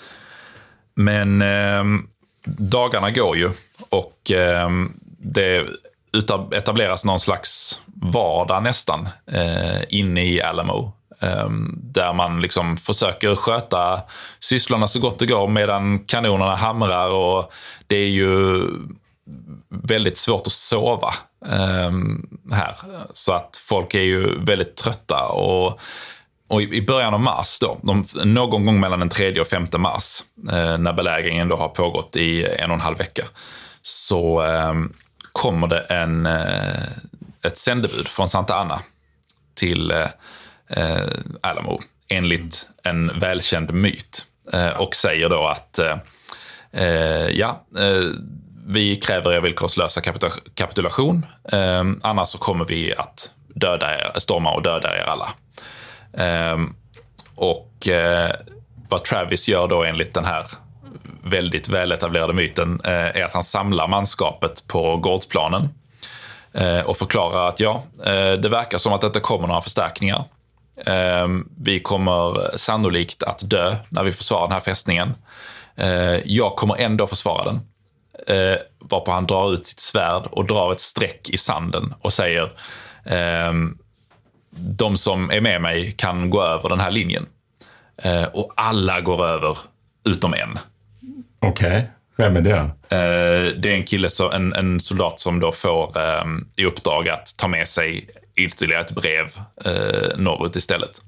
Men eh, dagarna går ju, och eh, det etableras någon slags vardag nästan eh, inne i Alamo. Eh, där man liksom försöker sköta sysslorna så gott det går medan kanonerna hamrar, och det är ju väldigt svårt att sova eh, här. Så att folk är ju väldigt trötta, och, och i början av mars då, de, någon gång mellan den tredje och femte mars, eh, när belägringen då har pågått i en och en halv vecka, så eh, kommer det en, eh, ett sändebud från Santa Anna till eh, Alamo enligt en välkänd myt, eh, och säger då att eh, ja eh, vi kräver er villkorslösa kapitulation, eh, annars så kommer vi att döda er, storma och döda er alla. Eh, och eh, vad Travis gör då enligt den här väldigt väletablerade myten eh, är att han samlar manskapet på gårdsplanen eh, och förklarar att ja, eh, det verkar som att det inte kommer några förstärkningar. Eh, vi kommer sannolikt att dö när vi försvarar den här fästningen. Eh, jag kommer ändå försvara den. Eh, varpå han drar ut sitt svärd och drar ett streck i sanden och säger eh, de som är med mig kan gå över den här linjen. Eh, och alla går över utom en. Okej, okay. Vem är det? Eh, det är en kille, så, en, en soldat som då får eh, i uppdrag att ta med sig ytterligare ett brev eh, norrut istället.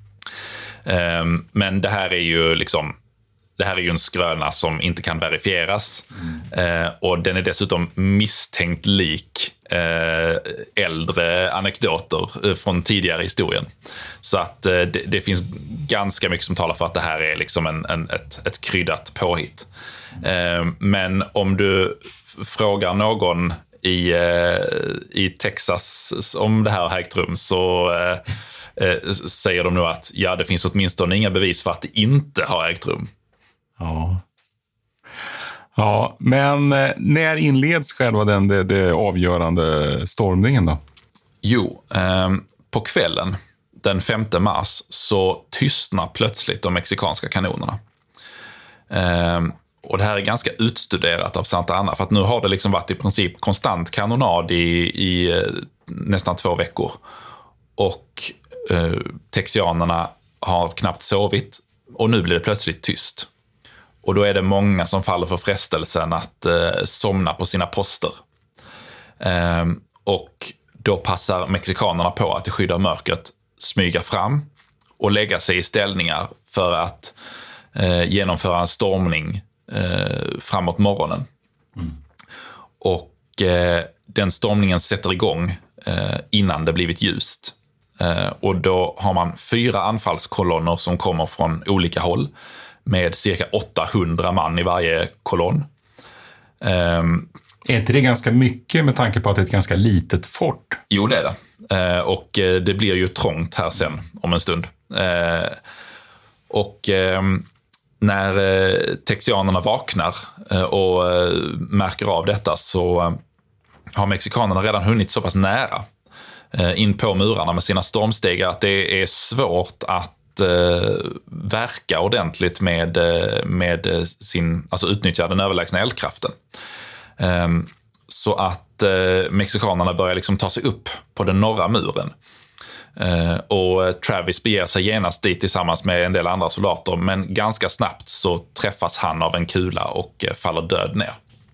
Eh, men det här är ju liksom Det här är ju en skröna som inte kan verifieras. Mm. Eh, och den är dessutom misstänkt lik eh, äldre anekdoter från tidigare historien. Så att eh, det, det finns ganska mycket som talar för att det här är liksom en, en, ett, ett kryddat påhitt. Eh, men om du frågar någon i, eh, i Texas om det här har ägt rum, så eh, eh, säger de nog att ja, det finns åtminstone inga bevis för att det inte har ägt rum. Ja. Ja, men när inleds själva den det, det avgörande stormningen då? Jo, eh, på kvällen den femte mars så tystnar plötsligt de mexikanska kanonerna. Eh, och det här är ganska utstuderat av Santa Anna, för att nu har det liksom varit i princip konstant kanonad i, i eh, nästan två veckor. Och eh, texianerna har knappt sovit, och nu blir det plötsligt tyst. Och då är det många som faller för frestelsen att eh, somna på sina poster. Eh, och då passar mexikanerna på att i skydd av mörkret smyga fram och lägga sig i ställningar för att eh, genomföra en stormning eh, framåt morgonen. Mm. Och eh, den stormningen sätter igång eh, innan det blivit ljust. Eh, och då har man fyra anfallskolonner som kommer från olika håll med cirka åttahundra man i varje kolonn. Eh, Är inte det ganska mycket med tanke på att det är ett ganska litet fort? Jo, det är det. Eh, och eh, det blir ju trångt här sen om en stund. Eh, och eh, när eh, texianerna vaknar eh, och eh, märker av detta så eh, har mexikanerna redan hunnit så pass nära eh, in på murarna med sina stormstegar att det är svårt att eh, verka ordentligt med, eh, med sin, alltså utnyttja den överlägsna eldkraften. Eh, så att eh, mexikanerna börjar liksom ta sig upp på den norra muren. Uh, och Travis beger sig genast dit tillsammans med en del andra soldater, men ganska snabbt så träffas han av en kula och uh, faller död ner.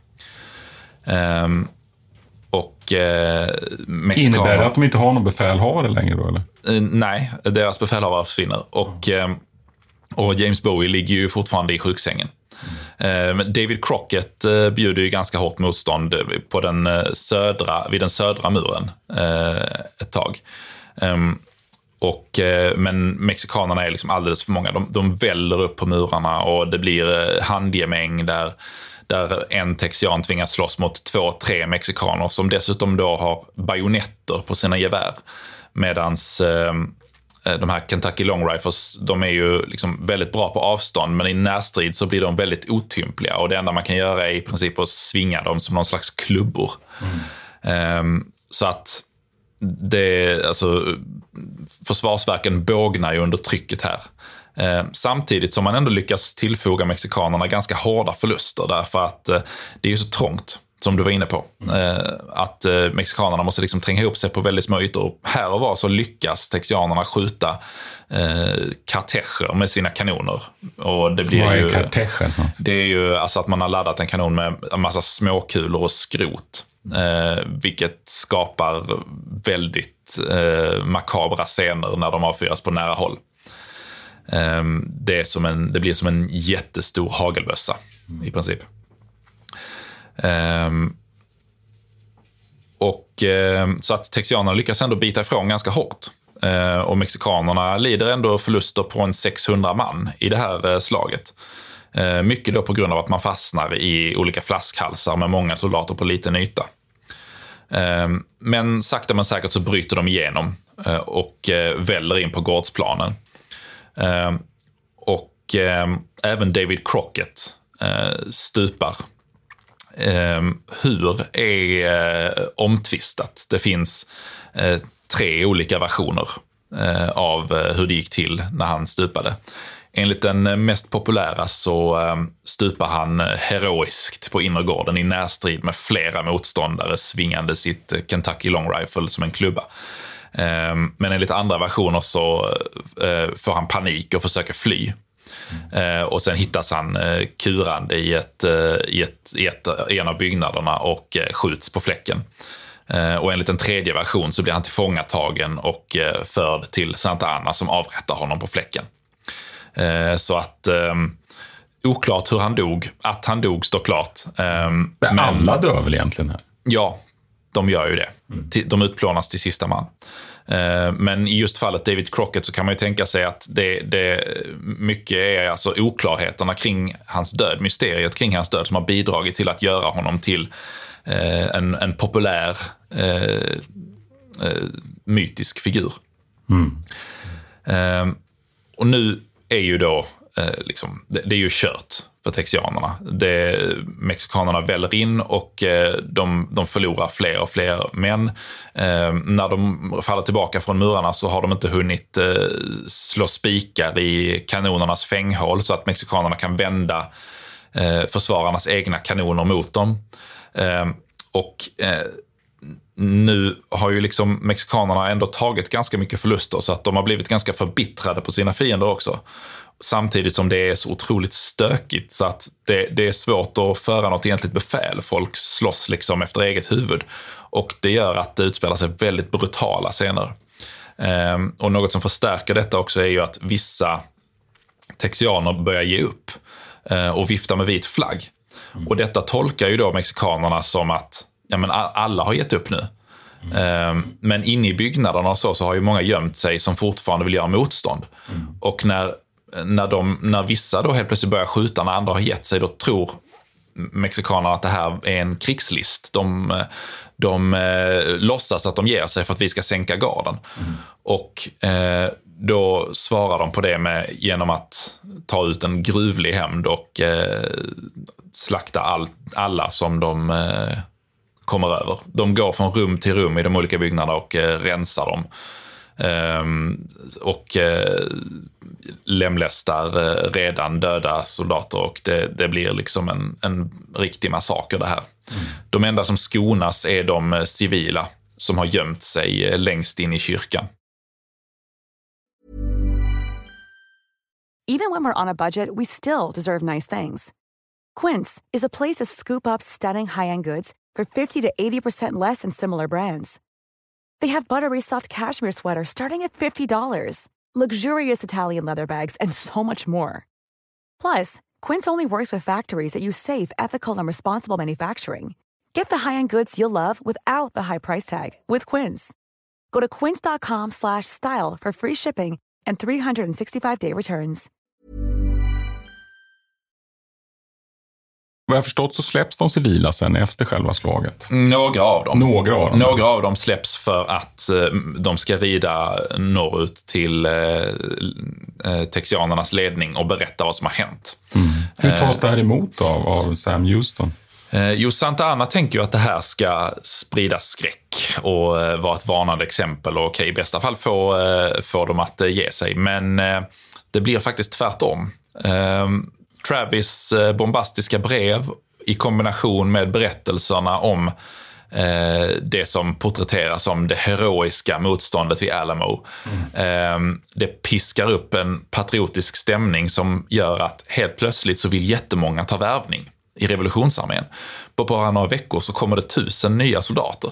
Um, och uh, Mexikaner... Innebär det att de inte har någon befälhavare längre då, eller? Uh, nej, deras befälhavare försvinner. Och, uh, och James Bowie ligger ju fortfarande i sjuksängen. Mm. Uh, David Crockett uh, bjuder ju ganska hårt motstånd på den, uh, södra, vid den södra muren uh, ett tag. Um, och, uh, men mexikanerna är liksom alldeles för många. De, de väller upp på murarna och det blir uh, handgemäng där, där en texian tvingas slåss mot två, tre mexikaner som dessutom då har bajonetter på sina gevär. Medans uh, de här Kentucky Long Rifles, de är ju liksom väldigt bra på avstånd, men i närstrid så blir de väldigt otympliga och det enda man kan göra är i princip att svinga dem som någon slags klubbor. Mm. Um, så att det, alltså, försvarsverken bågnar ju under trycket här. Eh, samtidigt som man ändå lyckas tillfoga mexikanerna ganska hårda förluster därför att eh, det är ju så trångt som du var inne på. Eh, att eh, mexikanerna måste liksom tränga ihop sig på väldigt små ytor. Här och var så lyckas texianerna skjuta eh, kartecher med sina kanoner. Och det blir Vad är ju, kartechen? det är ju alltså att man har laddat en kanon med en massa småkulor och skrot. Eh, vilket skapar väldigt eh, makabra scener när de avfyras på nära håll. Eh, det, är som en, det blir som en jättestor hagelbössa i princip. Eh, och eh, så att texianerna lyckas ändå bita ifrån ganska hårt. Eh, och mexikanerna lider ändå förluster på en sexhundra man i det här eh, slaget. Eh, mycket då på grund av att man fastnar i olika flaskhalsar med många soldater på liten yta. Eh, men sakta men säkert så bryter de igenom eh, och eh, väller in på gårdsplanen. Eh, och eh, även David Crockett eh, stupar. Eh, hur är eh, omtvistat. Det finns eh, tre olika versioner eh, av eh, hur det gick till när han stupade. Enligt den mest populära så eh, stupar han heroiskt på innergården i närstrid med flera motståndare svingande sitt Kentucky Long Rifle som en klubba. Eh, men enligt andra versioner så eh, får han panik och försöker fly. Mm. Eh, och sen hittas han eh, kurande i, ett, eh, i, ett, i, ett, i en av byggnaderna och eh, skjuts på fläcken. Eh, och enligt en tredje version så blir han tillfångatagen och eh, förd till Santa Anna som avrättar honom på fläcken. Eh, så att eh, oklart hur han dog. Att han dog står klart. Eh, men alla dör väl egentligen här? Ja, de gör ju det. Mm. De utplånas till sista man. Eh, men i just fallet David Crockett så kan man ju tänka sig att det, det mycket är alltså oklarheterna kring hans död, mysteriet kring hans död som har bidragit till att göra honom till eh, en, en populär eh, eh, mytisk figur. Mm. Eh, och nu är ju då eh, liksom, det, det är ju kört för texianerna. Det, mexikanerna väller in och eh, de, de förlorar fler och fler män. Eh, när de faller tillbaka från murarna så har de inte hunnit eh, slå spikar i kanonernas fänghål så att mexikanerna kan vända eh, försvararnas egna kanoner mot dem. Eh, och eh, nu har ju liksom mexikanerna ändå tagit ganska mycket förluster, så att de har blivit ganska förbittrade på sina fiender också. Samtidigt som det är så otroligt stökigt så att det, det är svårt att föra något egentligt befäl. Folk slåss liksom efter eget huvud. Och det gör att det utspelar sig väldigt brutala scener. Ehm, och något som förstärker detta också är ju att vissa texianer börjar ge upp eh, och vifta med vit flagg. Mm. Och detta tolkar ju då mexikanerna som att ja, men alla har gett upp nu. Mm. Ehm, men inne i byggnaderna och så, så har ju många gömt sig som fortfarande vill göra motstånd. Mm. Och när När, de, när vissa då helt plötsligt börjar skjuta när andra har gett sig, då tror mexikanerna att det här är en krigslist. De, de eh, låtsas att de ger sig för att vi ska sänka garden. Mm. Och eh, då svarar de på det med, genom att ta ut en gruvlig hämnd och eh, slakta all, alla som de eh, kommer över. De går från rum till rum i de olika byggnaderna och eh, rensar dem. Um, och uh, lemlästar uh, redan döda soldater, och det, det blir liksom en, en riktig massaker det här. Mm. De enda som skonas är de uh, civila som har gömt sig uh, längst in i kyrkan. Even when we're on a budget, we still deserve nice things. Quince is a place to scoop up stunning high-end goods for fifty to eighty percent less than similar brands. They have buttery soft cashmere sweaters starting at fifty dollars, luxurious Italian leather bags, and so much more. Plus, Quince only works with factories that use safe, ethical, and responsible manufacturing. Get the high-end goods you'll love without the high price tag with Quince. Go to quince.com slash style for free shipping and three sixty-five day returns. Vad jag förstått så släpps de civila sen efter själva slaget. Några av dem. Några av dem. Några av dem släpps för att eh, de ska rida norrut till eh, texianernas ledning och berätta vad som har hänt. Mm. Hur tas det här emot av, av Sam Houston? Eh, jo, Santa Anna tänker ju att det här ska sprida skräck och eh, vara ett varnande exempel och okay, i bästa fall få, eh, få dem att eh, ge sig. Men eh, det blir faktiskt tvärtom. Eh, Travis bombastiska brev i kombination med berättelserna om eh, det som porträtteras som det heroiska motståndet vid Alamo. Mm. Eh, det piskar upp en patriotisk stämning som gör att helt plötsligt så vill jättemånga ta värvning i revolutionsarmén. På bara några veckor så kommer det tusen nya soldater.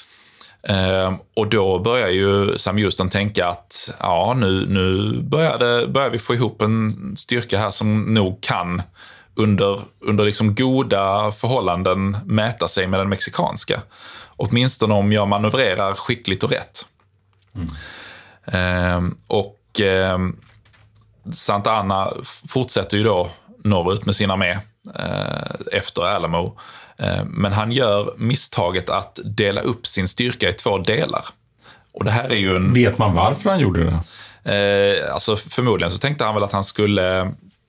Uh, och då börjar ju Sam Houston tänka att ja, nu, nu börjar, det, börjar vi få ihop en styrka här som nog kan under, under liksom goda förhållanden mäta sig med den mexikanska. Åtminstone om jag manövrerar skickligt och rätt. Mm. Uh, och uh, Santa Anna fortsätter ju då norrut med sin armé uh, efter Alamo. Men han gör misstaget att dela upp sin styrka i två delar. Och det här är ju en... Vet man varför han gjorde det? Eh, alltså förmodligen så tänkte han väl att han skulle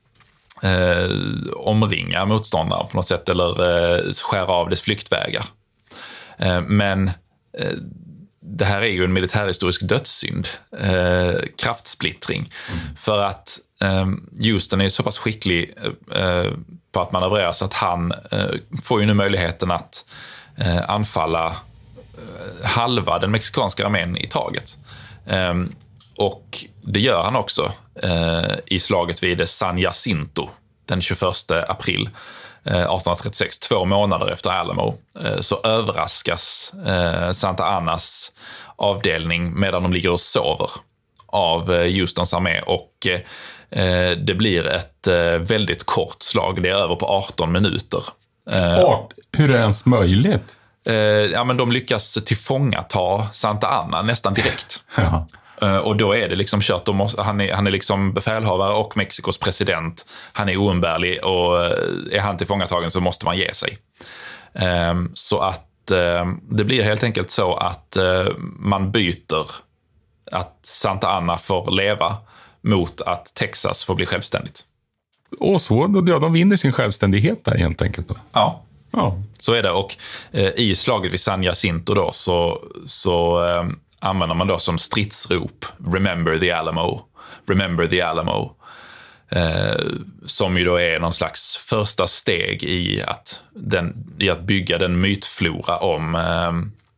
eh, omringa motståndaren på något sätt eller eh, skära av dess flyktvägar. Eh, men eh, det här är ju en militärhistorisk dödssynd. Eh, kraftsplittring. Mm. För att eh, Houston är så pass skicklig eh, på att manövrera så att han eh, får ju nu möjligheten att eh, anfalla eh, halva den mexikanska armén i taget. Eh, och det gör han också eh, i slaget vid San Jacinto den tjugoförsta april eh, arton trettiosex, två månader efter Alamo. Eh, så överraskas eh, Santa Annas avdelning medan de ligger och sover av eh, Houstons armé, och eh, Eh, det blir ett eh, väldigt kort slag. Det är över på arton minuter. Eh, Art, hur är det ens möjligt? Eh, ja, men de lyckas tillfångata Santa Anna nästan direkt. Ja. eh, och då är det liksom kört. De måste, han, är, han är liksom befälhavare och Mexikos president. Han är oumbärlig, och är han tillfångatagen så måste man ge sig. Eh, så att eh, det blir helt enkelt så att eh, man byter att Santa Anna får leva mot att Texas får bli självständigt. Och så, ja, de vinner sin självständighet där helt enkelt då. Ja, ja. Så är det. Och eh, i slaget vid San Jacinto då så, så eh, använder man då som stridsrop Remember the Alamo, Remember the Alamo. Eh, som ju då är någon slags första steg i att, den, i att bygga den mytflora om, eh,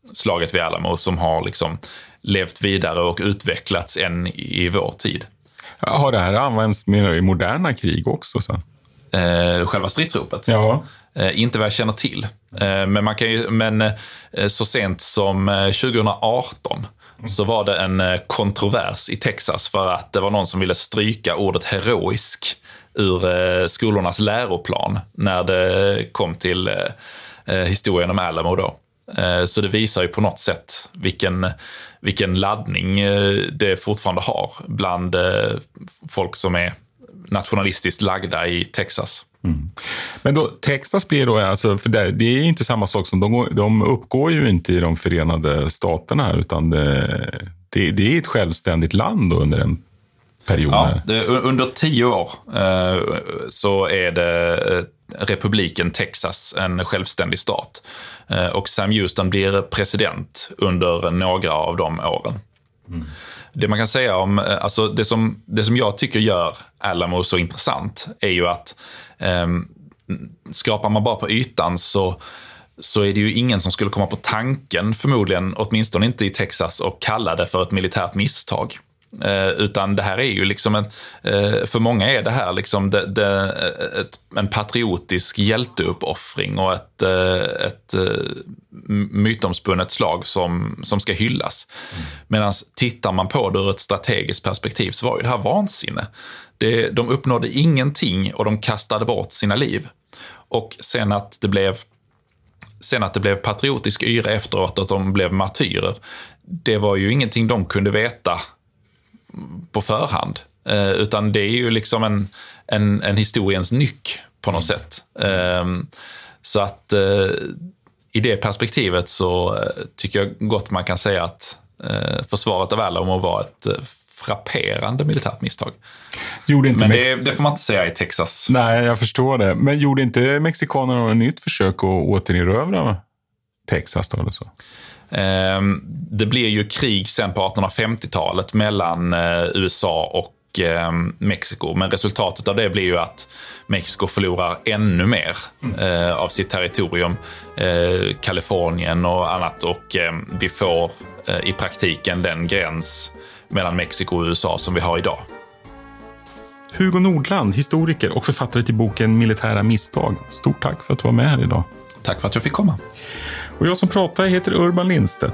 slaget vid Alamo som har liksom levt vidare och utvecklats än i vår tid. Har det här använts mer i moderna krig också? Så? Eh, själva stridsropet? Ja. Eh, inte vad jag känner till. Eh, men man kan ju, men eh, så sent som eh, tjugo arton mm. så var det en eh, kontrovers i Texas för att det var någon som ville stryka ordet heroisk ur eh, skolornas läroplan när det kom till eh, historien om Alamo då. Eh, så det visar ju på något sätt vilken, vilken laddning eh, det fortfarande har bland eh, folk som är nationalistiskt lagda i Texas. Mm. Men då, Texas blir då, alltså, för det, det är inte samma sak som, de, de uppgår ju inte i de förenade staterna, utan det, det, det är ett självständigt land då under en period. Ja, det, under tio år eh, så är det eh, republiken Texas en självständig stat. Eh, och Sam Houston blir president under några av de åren. Mm. Det man kan säga om, alltså det som, det som jag tycker gör Alamo så intressant är ju att eh, skrapar man bara på ytan så, så är det ju ingen som skulle komma på tanken, förmodligen åtminstone inte i Texas, och kalla det för ett militärt misstag. Eh, utan det här är ju liksom en, eh, för många är det här liksom det, det, ett, en patriotisk hjälteuppoffring och ett, eh, ett eh, mytomspunnet slag som, som ska hyllas. Mm. Medan tittar man på det ur ett strategiskt perspektiv så var ju det här vansinne. Det, de uppnådde ingenting och de kastade bort sina liv. Och sen att det blev sen att det blev patriotisk yra efteråt, att de blev martyrer, det var ju ingenting de kunde veta på förhand, eh, utan det är ju liksom en, en, en historiens nyck på något sätt. Eh, så att eh, i det perspektivet så eh, tycker jag gott man kan säga att eh, försvaret av Alamo var ett eh, frapperande militärt misstag. Gjorde inte Men Mex- det, det får man inte säga i Texas. Nej, jag förstår det. Men gjorde inte mexikanerna något nytt försök att återerövra Texas då eller så? Det blir ju krig sen på artonhundrafemtiotalet mellan U S A och Mexiko, men resultatet av det blir ju att Mexiko förlorar ännu mer mm. av sitt territorium, Kalifornien och annat, och vi får i praktiken den gräns mellan Mexiko och U S A som vi har idag. Hugo Nordland, historiker och författare till boken Militära misstag. Stort tack för att du var med här idag. Tack för att jag fick komma. Och jag som pratar heter Urban Lindstedt.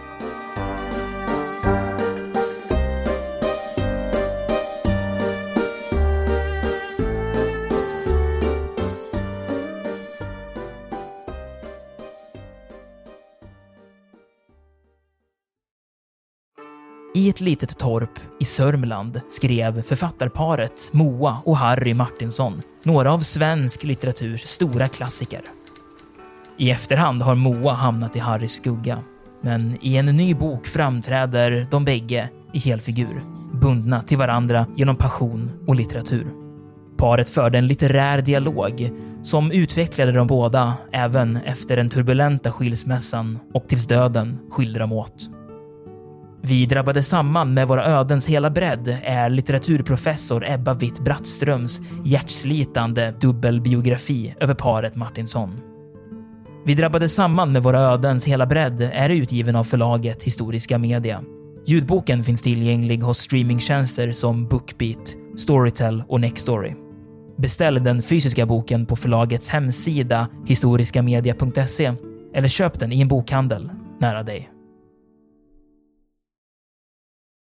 I ett litet torp i Sörmland skrev författarparet Moa och Harry Martinsson några av svensk litteraturs stora klassiker. I efterhand har Moa hamnat i Harrys skugga, men i en ny bok framträder de bägge i helfigur, bundna till varandra genom passion och litteratur. Paret förde en litterär dialog som utvecklade de båda även efter den turbulenta skilsmässan och tills döden skilde dem åt. Vi drabbade samman med våra ödens hela bredd är litteraturprofessor Ebba Witt-Brattströms hjärtslitande dubbelbiografi över paret Martinsson. Vi drabbade samman med våra ödens hela bredd är utgiven av förlaget Historiska Media. Ljudboken finns tillgänglig hos streamingtjänster som Bookbeat, Storytel och Nextory. Beställ den fysiska boken på förlagets hemsida historiskamedia punkt se eller köp den i en bokhandel nära dig.